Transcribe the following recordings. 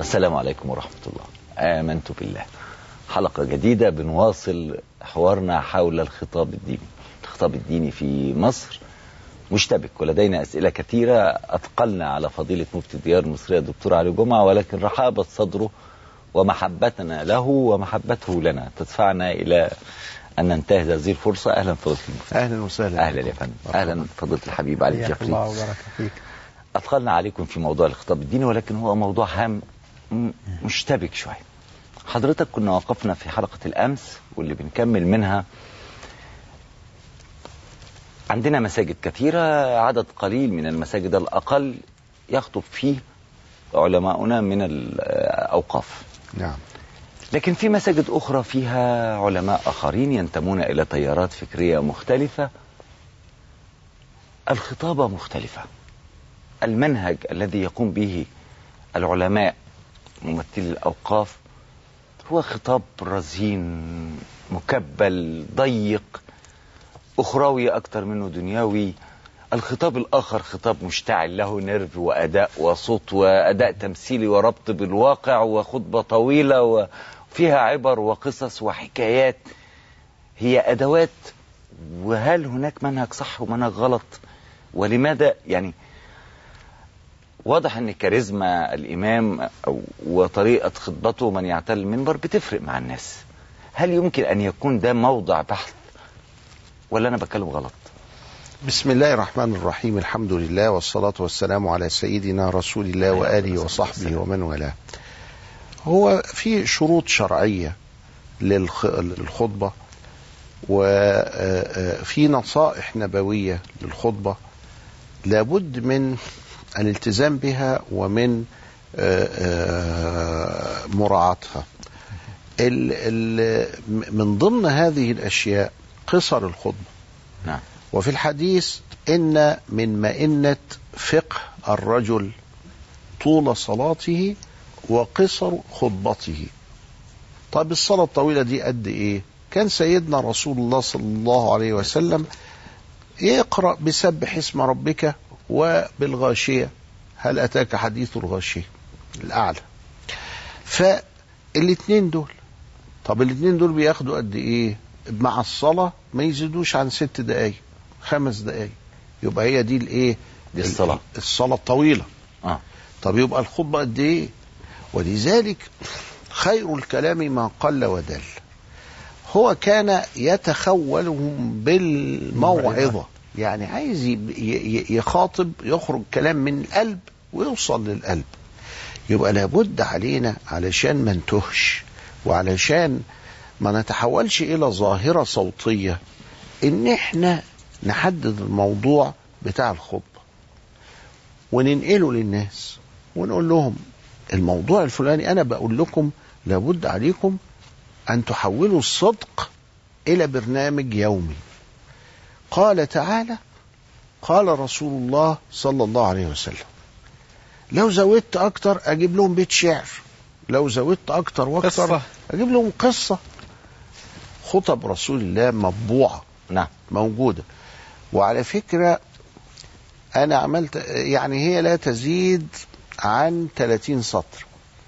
السلام عليكم ورحمة الله. آمنت بالله. حلقة جديدة بنواصل حوارنا حول الخطاب الديني. الخطاب الديني في مصر مشتبك، ولدينا أسئلة كثيرة أثقلنا على فضيلة مفتي الديار المصرية الدكتور علي جمعة، ولكن رحابة صدره ومحبتنا له ومحبته لنا تدفعنا إلى أن ننتهز هذه الفرصة. أهلا فضيلة المفتي. أهلا وسهلا. أهلا يا فندم. أهلا فضيلة الحبيب علي الجفري. الله وبارك فيك. أثقلنا عليكم في موضوع الخطاب الديني، ولكن هو موضوع هام مشتبك شوية. حضرتك كنا وقفنا في حلقة الأمس واللي بنكمل منها. عندنا مساجد كثيرة، عدد قليل من المساجد الأقل يخطب فيه علماؤنا من الأوقاف. نعم. لكن في مساجد أخرى فيها علماء آخرين ينتمون إلى تيارات فكرية مختلفة، الخطابة مختلفة، المنهج الذي يقوم به العلماء ممثلي الأوقاف هو خطاب رزين مكبل ضيق، أخروي أكتر منه دنيوي. الخطاب الآخر خطاب مشتعل، له نرف وأداء وصوت وأداء تمثيلي وربط بالواقع وخطبة طويلة وفيها عبر وقصص وحكايات، هي أدوات. وهل هناك منهج صح ومنهج غلط؟ ولماذا؟ يعني واضح أن كاريزما الإمام وطريقة خطبته من يعتل المنبر بتفرق مع الناس. هل يمكن أن يكون ده موضع بحث ولا أنا بتكلم غلط؟ بسم الله الرحمن الرحيم. الحمد لله والصلاة والسلام على سيدنا رسول الله وآله وصحبه ومن والاه. هو في شروط شرعية للخطبة، وفي نصائح نبوية للخطبة لابد من الالتزام بها ومن مراعاتها. من ضمن هذه الأشياء قصر الخطبة. نعم. وفي الحديث إن من مئنة فقه الرجل طول صلاته وقصر خطبته. طيب الصلاة الطويلة دي قد إيه؟ كان سيدنا رسول الله صلى الله عليه وسلم يقرأ بسبح اسم ربك وبالغاشية، هل أتاك حديث الغاشية الأعلى. فالاتنين دول، طب الاتنين دول بياخدوا قد إيه؟ مع الصلاة ما يزيدوش عن 6 دقايق 5 دقايق، يبقى هي دي الايه؟ دي الصلاة الطويلة. طب يبقى الخطبة قد ايه؟ ولذلك خير الكلام ما قل ودل. هو كان يتخولهم بالموعظة، يعني عايز يخاطب، يخرج كلام من القلب ويوصل للقلب. يبقى لابد علينا علشان ما نتهش وعلشان ما نتحولش إلى ظاهرة صوتية إن إحنا نحدد الموضوع بتاع الخطبة وننقله للناس ونقول لهم الموضوع الفلاني أنا بقول لكم لابد عليكم أن تحولوا الصدق إلى برنامج يومي. قال تعالى، قال رسول الله صلى الله عليه وسلم، لو زودت أكتر أجيب لهم بيت شعر، لو زودت أكتر وأكتر أجيب لهم قصة. خطب رسول الله مطبوعة. نعم. موجودة. وعلى فكرة أنا عملت، يعني هي لا تزيد عن 30 سطر.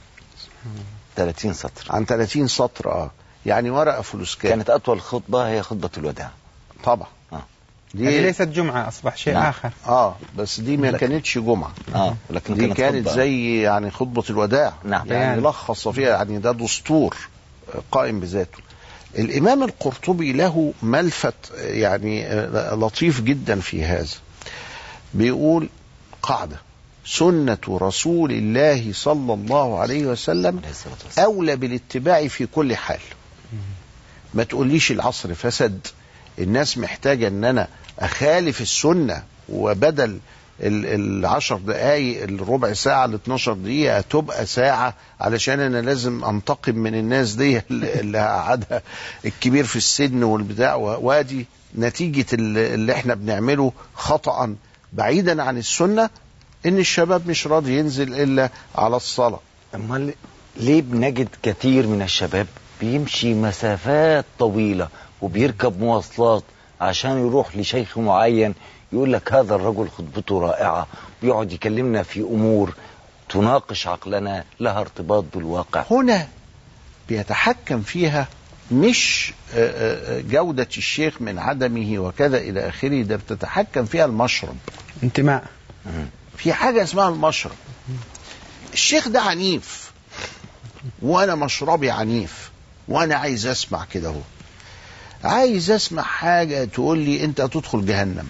30 سطر. عن 30 سطر. يعني ورقة فلوسكان. كانت أطول خطبة هي خطبة الوداع. طبعا. دي ليست جمعة، أصبح شيء نعم. آخر. بس دي ما كانتش جمعة. لكن دي كانت زي يعني خطبة الوداع. نعم. يعني لخص فيها، يعني ده دستور قائم بذاته. الإمام القرطبي له ملفت يعني لطيف جدا في هذا. بيقول قاعدة: سنة رسول الله صلى الله عليه وسلم أولى بالاتباع في كل حال. ما تقوليش العصر فسد، الناس محتاجة ان انا اخالف السنة، وبدل 10 دقايق الربع ساعة 12 دقيقة تبقى ساعة، علشان انا لازم انتقم من الناس دي اللي هقعدها الكبير في السن والبتاع. وادي نتيجة اللي احنا بنعمله خطأ بعيدا عن السنة، ان الشباب مش راضي ينزل الا على الصلاة. أما ليه بنجد كثير من الشباب بيمشي مسافات طويلة وبيركب مواصلات عشان يروح لشيخ معين يقول لك هذا الرجل خطبته رائعة، ويقعد يكلمنا في أمور تناقش عقلنا، لها ارتباط بالواقع. هنا بيتحكم فيها مش جودة الشيخ من عدمه وكذا إلى آخره، ده بتتحكم فيها المشرب، انتماء. في حاجة اسمها المشرب. الشيخ ده عنيف وأنا مشربي عنيف، وأنا عايز أسمع كده، هو عايز أسمع حاجة تقول لي أنت هتدخل جهنم،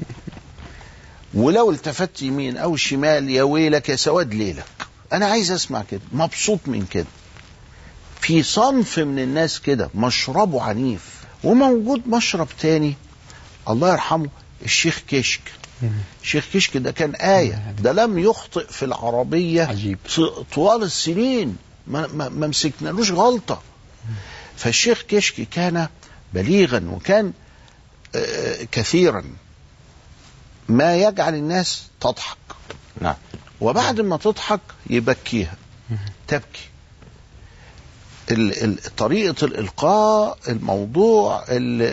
ولو التفت يمين أو شمال يا ويلك يا سواد ليلك. أنا عايز أسمع كده، مبسوط من كده. في صنف من الناس كده مشربه عنيف. وموجود مشرب تاني الله يرحمه الشيخ كشك. الشيخ كشك ده كان آية، ده لم يخطئ في العربية عجيب. طوال السنين، ما مسكنالوش غلطة. فالشيخ كشك كان بليغا، وكان كثيرا ما يجعل الناس تضحك. نعم. وبعد ما تضحك يبكيها، تبكي. طريقة الإلقاء، الموضوع،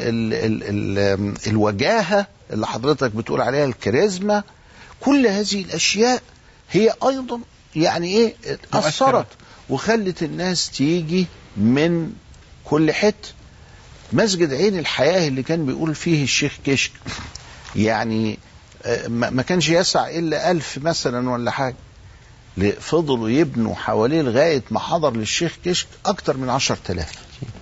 الوجاهة اللي حضرتك بتقول عليها، الكاريزما، كل هذه الأشياء هي أيضا يعني إيه أثرت وخلت الناس تيجي من كل حتة. مسجد عين الحياة اللي كان بيقول فيه الشيخ كشك يعني ما كانش يسع إلا 1000 مثلا ولا حاجة، فضلوا يبنوا حواليه لغاية ما حضر للشيخ كشك أكتر من 10,000.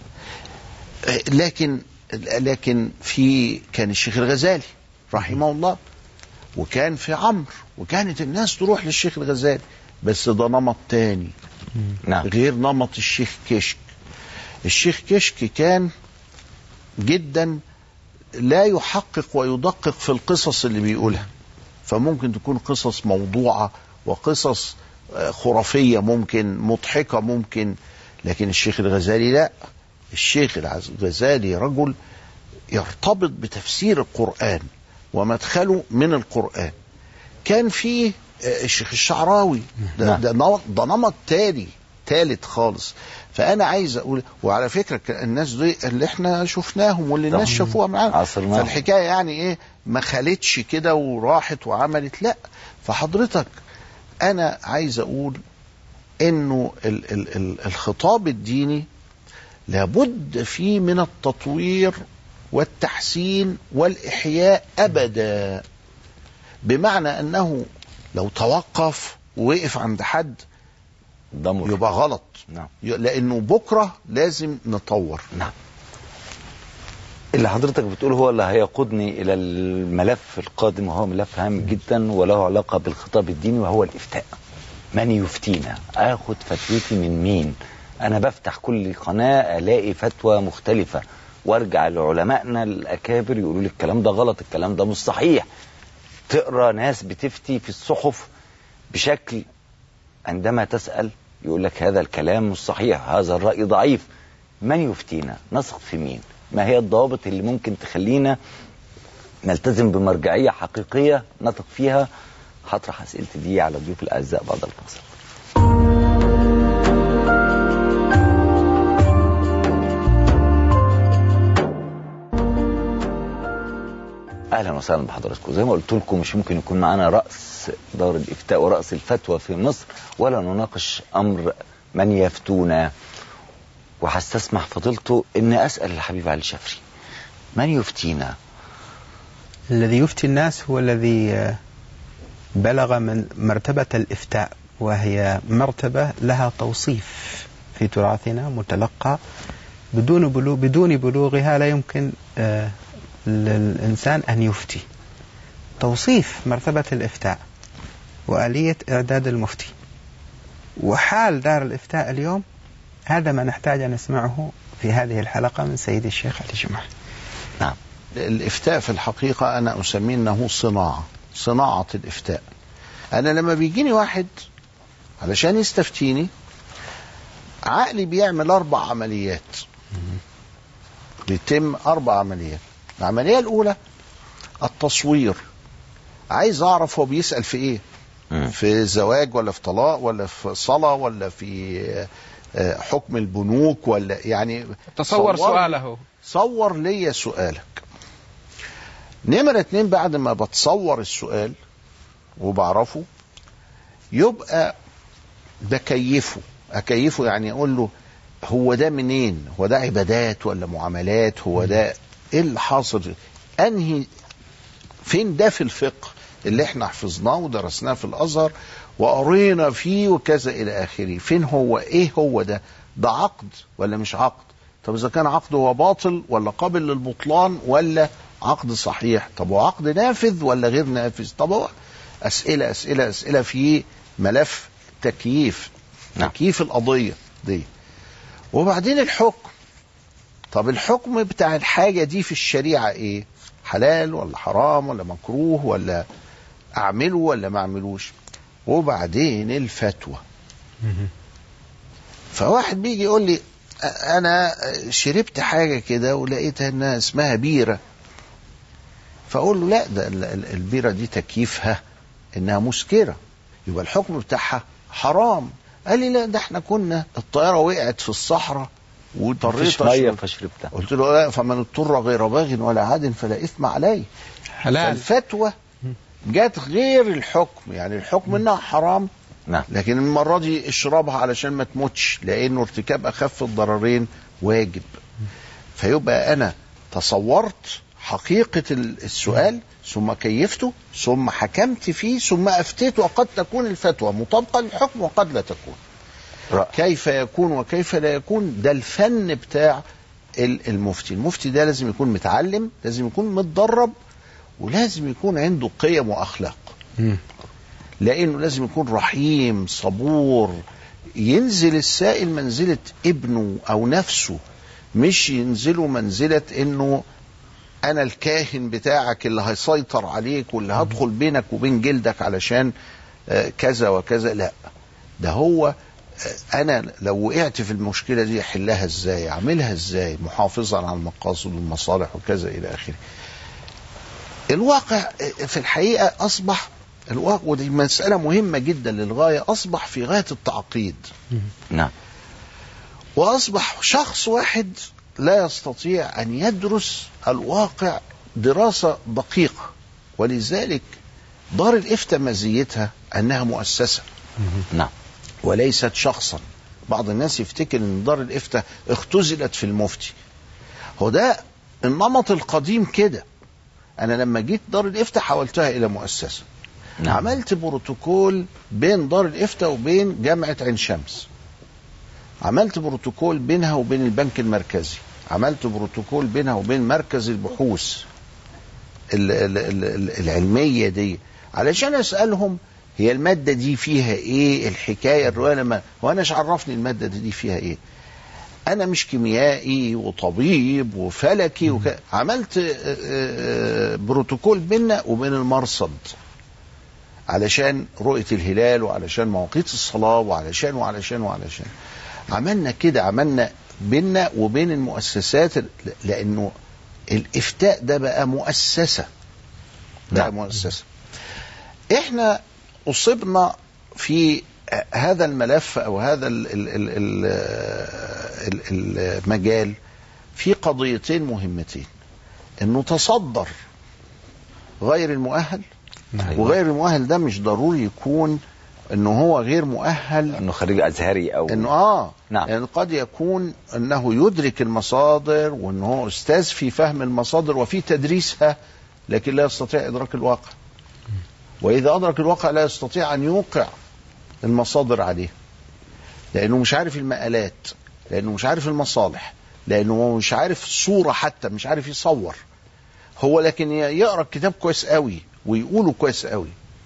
لكن كان الشيخ الغزالي رحمه الله، وكان في عمرو، وكانت الناس تروح للشيخ الغزالي، بس ده نمط تاني. نعم. غير نمط الشيخ كشك. الشيخ كشك كان جدا لا يحقق ويدقق في القصص اللي بيقولها، فممكن تكون قصص موضوعة وقصص خرافية، ممكن مضحكة، ممكن. لكن الشيخ الغزالي لا، الشيخ الغزالي رجل يرتبط بتفسير القرآن ومدخله من القرآن. كان فيه الشيخ الشعراوي ده نمط تالت خالص. فأنا عايز أقول، وعلى فكرة الناس دي اللي احنا شفناهم واللي الناس شافوها معانا، فالحكاية يعني ايه ما خلتش كده وراحت وعملت، لا. فحضرتك أنا عايز أقول إنه الخطاب الديني لابد فيه من التطوير والتحسين والإحياء أبدا، بمعنى أنه لو توقف ووقف عند حد يبقى غلط. نعم. لأنه بكرة لازم نطور. نعم. اللي حضرتك بتقوله هو اللي هيقودني إلى الملف القادم، وهو ملف هام جدا وله علاقة بالخطاب الديني، وهو الإفتاء. من يفتينا؟ آخد فتوتي من مين؟ أنا بفتح كل قناة ألاقي فتوى مختلفة، وارجع لعلمائنا الأكابر يقولوا لي الكلام ده غلط، الكلام ده مش صحيح. تقرأ ناس بتفتي في الصحف بشكل، عندما تسأل يقول لك هذا الكلام مش صحيح، هذا الرأي ضعيف. من يفتينا؟ نثق في مين؟ ما هي الضوابط اللي ممكن تخلينا نلتزم بمرجعية حقيقية نثق فيها؟ هطرح أسئلتي دي على ضيوف الأعزاء بعد الفاصل. أهلا وسهلا بحضراتكم. زي ما قلت لكم مش ممكن يكون معنا رأس دار الإفتاء ورأس الفتوى في مصر ولا نناقش أمر من يفتونا، وهستسمح فضيلته إن أسأل الحبيب علي الشافعي من يفتينا؟ الذي يفتي الناس هو الذي بلغ من مرتبة الإفتاء، وهي مرتبة لها توصيف في تراثنا متلقى، بدون بلوغها لا يمكن للإنسان أن يفتي. توصيف مرتبة الإفتاء وآلية إعداد المفتي وحال دار الإفتاء اليوم، هذا ما نحتاج أن نسمعه في هذه الحلقة من سيد الشيخ علي جمعة. نعم. الإفتاء في الحقيقة أنا أسميه أنه صناعة الإفتاء. أنا لما بيجيني واحد علشان يستفتيني، عقلي بيعمل 4 عمليات، بيتم 4 عمليات. العملية الأولى التصوير، عايز أعرف هو بيسأل في إيه، في زواج ولا في طلاق ولا في صلاة ولا في حكم البنوك، ولا يعني تصور سؤاله، صور لي سؤالك. نمرة 2 بعد ما بتصور السؤال وبعرفه، يبقى أكيفه يعني أقول له هو ده منين؟ هو ده عبادات ولا معاملات؟ هو ده إيه اللي حاصل؟ أنهي فين ده في الفقه اللي احنا حفظناه ودرسناه في الأزهر وقرينا فيه وكذا إلى آخره؟ فين هو؟ إيه هو ده؟ ده عقد ولا مش عقد؟ طب إذا كان عقد هو باطل ولا قابل للبطلان ولا عقد صحيح؟ طب هو عقد نافذ ولا غير نافذ؟ طب هو أسئلة أسئلة أسئلة في ملف تكييف القضية دي. وبعدين الحكم. طب الحكم بتاع الحاجة دي في الشريعة إيه؟ حلال ولا حرام ولا مكروه ولا أعمله ولا ما أعملوش؟ وبعدين الفتوى. فواحد بيجي يقول لي أنا شربت حاجة كده ولقيتها إنها اسمها بيرة، فأقول له لا، ده البيرة دي تكييفها إنها مسكرة، يبقى الحكم بتاعها حرام. قال لي لا، ده احنا كنا الطيارة وقعت في الصحراء واضطريت ميه فشربتها. قلت له لا، فمن اضطر غير باغ ولا عاد فلا إثم عليه. حلال. فالفتوى جات غير الحكم، يعني الحكم انها حرام، نعم، لكن المرة دي اشربها علشان ما تموتش، لانه ارتكاب اخف الضررين واجب. فيبقى انا تصورت حقيقة السؤال ثم كيفته ثم حكمت فيه ثم افتيت، وقد تكون الفتوى مطابقة للحكم وقد لا تكون. كيف يكون وكيف لا يكون؟ ده الفن بتاع المفتي. المفتي ده لازم يكون متعلم، لازم يكون متدرب، ولازم يكون عنده قيم وأخلاق، لأنه لازم يكون رحيم صبور. ينزل السائل منزلة ابنه أو نفسه، مش ينزله منزلة إنه أنا الكاهن بتاعك اللي هيسيطر عليك واللي هدخل بينك وبين جلدك علشان كذا وكذا. لا، ده هو أنا لو وقعت في المشكلة دي أحلها إزاي، أعملها إزاي محافظا على المقاصد والمصالح وكذا إلى آخره. الواقع في الحقيقة أصبح الواقع، ودي مسألة مهمة جدا للغاية، أصبح في غاية التعقيد. نعم. وأصبح شخص واحد لا يستطيع أن يدرس الواقع دراسة دقيقة. ولذلك دار الإفتاء مزيتها أنها مؤسسة، نعم، وليست شخصا. بعض الناس يفتكر أن دار الإفتاء اختزلت في المفتي. هو ده النمط القديم كده. أنا لما جيت دار الإفتاء حولتها إلى مؤسسة. نعم. عملت بروتوكول بين دار الإفتاء وبين جامعة عين شمس، عملت بروتوكول بينها وبين البنك المركزي، عملت بروتوكول بينها وبين مركز البحوث العلمية دي، علشان أسألهم هي المادة دي فيها إيه، الحكاية الرواية. لما وأنا عرفني المادة دي فيها إيه، أنا مش كيميائي وطبيب وفلكي عملت بروتوكول بيننا وبين المرصد علشان رؤية الهلال وعلشان مواقيت الصلاة وعلشان عملنا كده، عملنا بيننا وبين المؤسسات، لأنه الإفتاء ده بقى مؤسسة، بقى مؤسسة. إحنا أصبنا في هذا الملف أو هذا المجال في قضيتين مهمتين: إنه تصدر غير المؤهل، وغير المؤهل ده مش ضروري يكون إنه هو غير مؤهل إنه خريج أزهري أو إنه نعم، يعني قد يكون إنه يدرك المصادر وإنه هو أستاذ في فهم المصادر وفي تدريسها، لكن لا يستطيع إدراك الواقع. وإذا أدرك الواقع لا يستطيع أن يوقع المصادر عليه، لأنه مش عارف المآلات، لأنه مش عارف المصالح، لأنه مش عارف الصورة، حتى مش عارف يصور هو، لكن يقرأ الكتاب كويس قوي ويقوله كويس قوي.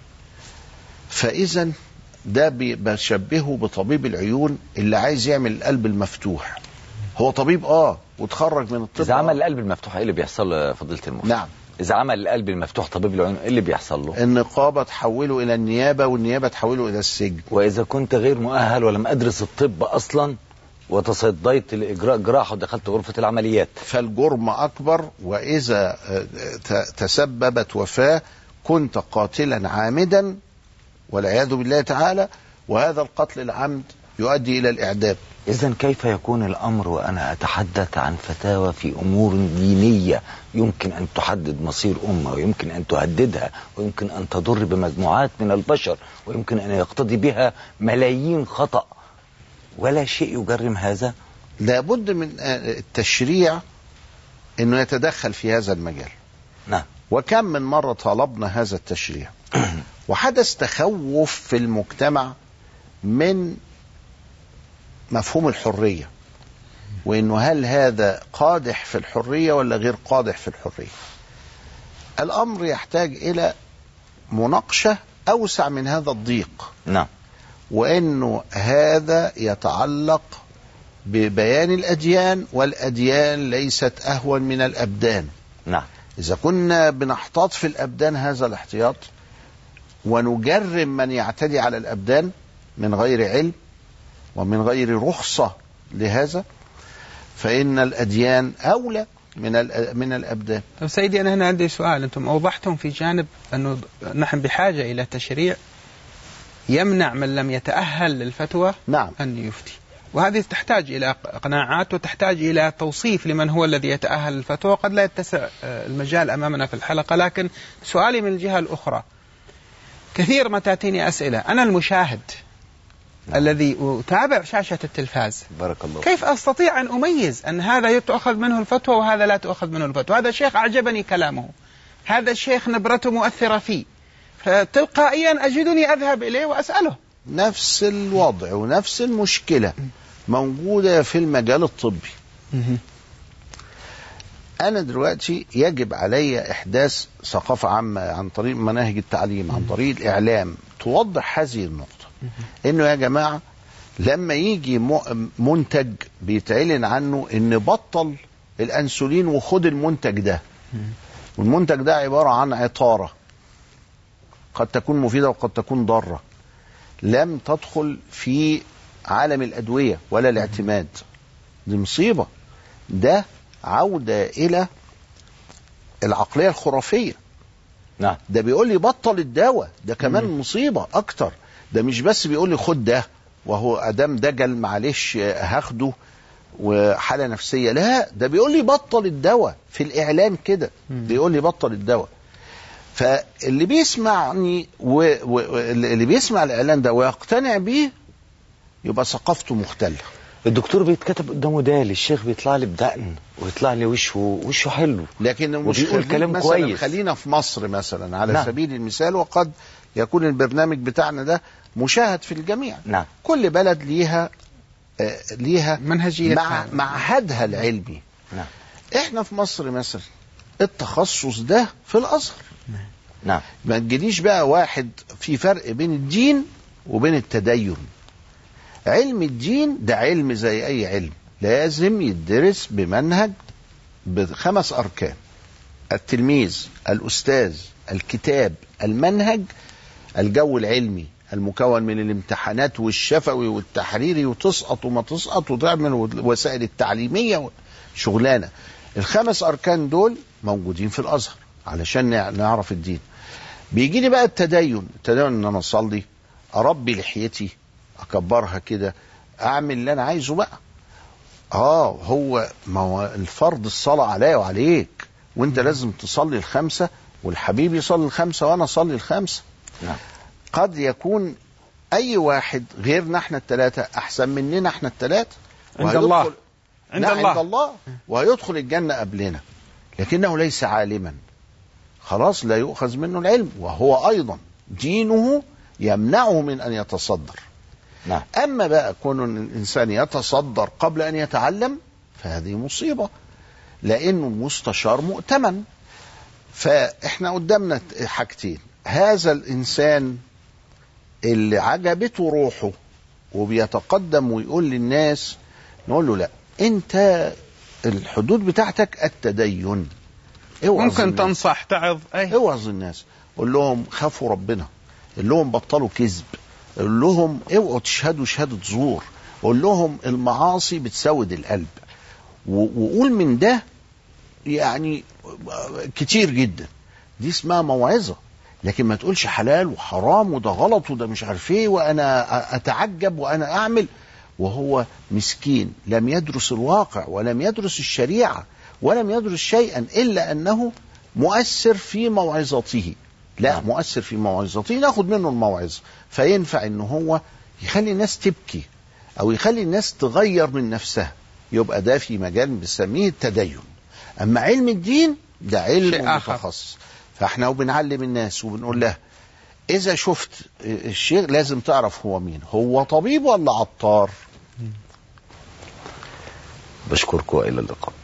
فإذا ده بشبهه بطبيب العيون اللي عايز يعمل القلب المفتوح. هو طبيب وتخرج من الطب. إذا عمل القلب المفتوح إيه اللي بيحصل له فضيلة المفتي؟ نعم. إذا عمل القلب المفتوح طبيب العيون إيه اللي بيحصل له؟ النقابة تحوله إلى النيابة، والنيابة تحوله إلى السجن. وإذا كنت غير مؤهل ولم أدرس الطب أصلا وتصديت لإجراء جراحة ودخلت غرفة العمليات، فالجرم أكبر. وإذا تسببت وفاة كنت قاتلا عامدا والعياذ بالله تعالى، وهذا القتل العمد يؤدي إلى الإعدام. إذن كيف يكون الأمر وأنا أتحدث عن فتاوى في أمور دينية يمكن أن تحدد مصير أمة، ويمكن أن تهددها، ويمكن أن تضر بمجموعات من البشر، ويمكن أن يقتضي بها ملايين خطأ، ولا شيء يجرم هذا؟ لابد من التشريع أنه يتدخل في هذا المجال. نعم. وكم من مرة طالبنا هذا التشريع وحدث تخوف في المجتمع من مفهوم الحرية، وإنه هل هذا قادح في الحرية ولا غير قادح في الحرية. الأمر يحتاج إلى مناقشة أوسع من هذا الضيق. نعم. وإنه هذا يتعلق ببيان الأديان، والأديان ليست أهون من الأبدان. نعم. إذا كنا بنحتاط في الأبدان هذا الاحتياط ونجرم من يعتدي على الأبدان من غير علم ومن غير رخصة لهذا، فإن الأديان أولى من الأبدان. طيب سيدي، أنا هنا عندي سؤال. أنتم أوضحتم في جانب أنه نحن بحاجة إلى تشريع يمنع من لم يتأهل للفتوى نعم. أن يفتي، وهذه تحتاج إلى قناعات وتحتاج إلى توصيف لمن هو الذي يتأهل للفتوى. قد لا يتسع المجال أمامنا في الحلقة، لكن سؤالي من الجهة الأخرى، كثير ما تأتيني أسئلة، أنا المشاهد الذي أتابع شاشة التلفاز، بارك الله، كيف أستطيع أن أميز أن هذا تؤخذ منه الفتوى وهذا لا تؤخذ منه الفتوى؟ هذا الشيخ أعجبني كلامه، هذا الشيخ نبرته مؤثرة فيه، فتلقائيا أجدني أذهب إليه وأسأله. نفس الوضع ونفس المشكلة موجودة في المجال الطبي. أنا دلوقتي يجب علي إحداث ثقافة عامة عن طريق مناهج التعليم، عن طريق الإعلام، توضح هذه النقطة. إنه يا جماعة لما يجي منتج بيتعلن عنه إن بطل الأنسولين وخد المنتج ده، والمنتج ده عبارة عن عطارة قد تكون مفيدة وقد تكون ضارة، لم تدخل في عالم الأدوية ولا الاعتماد، دي مصيبة. ده عودة إلى العقلية الخرافية. نعم. ده بيقول لي بطل الدواء، ده كمان مصيبة أكتر. ده مش بس بيقول لي خد ده وهو أدام دجل معلش هاخده وحالة نفسية، لا، ده بيقول لي بطل الدواء في الإعلان كده، بيقول لي بطل الدواء. فاللي بيسمعني واللي بيسمع الإعلان ده ويقتنع بيه يبقى ثقافته مختلة. الدكتور بيتكتب قدامه دال، الشيخ بيطلع لي بدقن ويطلع لي وشه حلو، لكن مش وبيقول كلام كويس. خلينا في مصر مثلا على نعم. سبيل المثال، وقد يكون البرنامج بتاعنا ده مشاهد في الجميع. نعم. كل بلد ليها منهجية معهدها العلمي. نعم. احنا في مصر مثلا التخصص ده في الأزهر. نعم. ما تجيليش بقى واحد في فرق بين الدين وبين التدين. علم الدين ده علم زي أي علم، لازم يدرس بمنهج ب5 أركان: التلميذ، الأستاذ، الكتاب، المنهج، الجو العلمي المكون من الامتحانات والشفوي والتحريري، وتسقط وما تسقط وتعمل وسائل التعليمية شغلانة. ال5 أركان دول موجودين في الأزهر علشان نعرف الدين. بيجي لي بقى التدين ان انا اصلي، اربي لحيتي، اكبرها كده، اعمل اللي انا عايزه بقى. هو ما هو الفرض الصلاة عليا وعليك، وانت لازم تصلي ال5، والحبيب يصلي ال5 وانا اصلي ال5. نعم. قد يكون اي واحد غيرنا احنا ال3 احسن مننا احنا ال3 عند الله، عند الله، وهيدخل الجنة قبلنا، لكنه ليس عالما، خلاص لا يؤخذ منه العلم، وهو أيضا دينه يمنعه من أن يتصدر. نعم. أما بقى كون الإنسان يتصدر قبل أن يتعلم فهذه مصيبة، لأنه المستشار مؤتمن. فإحنا قدامنا حاجتين: هذا الإنسان اللي عجبته روحه وبيتقدم ويقول للناس، نقول له لا، أنت الحدود بتاعتك التدين، ممكن تنصح تعظ، اوعظ الناس، قول لهم خافوا ربنا، قول لهم بطلوا كذب، قول لهم اوعوا تشهدوا شهادة زور، قول لهم المعاصي بتسود القلب، وقول من ده يعني كتير جدا. دي اسمها موعظة. لكن ما تقولش حلال وحرام وده غلط وده مش عارف ايه وانا اتعجب وانا اعمل، وهو مسكين لم يدرس الواقع ولم يدرس الشريعة ولم يدرس شيئا إلا أنه مؤثر في موعظته. لا، مؤثر في موعظته، ناخد منه الموعظة فينفع أنه هو يخلي الناس تبكي أو يخلي الناس تغير من نفسها، يبقى ده في مجال بنسميه التدين. أما علم الدين ده علم متخصص، فاحنا وبنعلم الناس وبنقول له إذا شفت الشيخ لازم تعرف هو مين، هو طبيب ولا عطار. بشكركم، إلى اللقاء.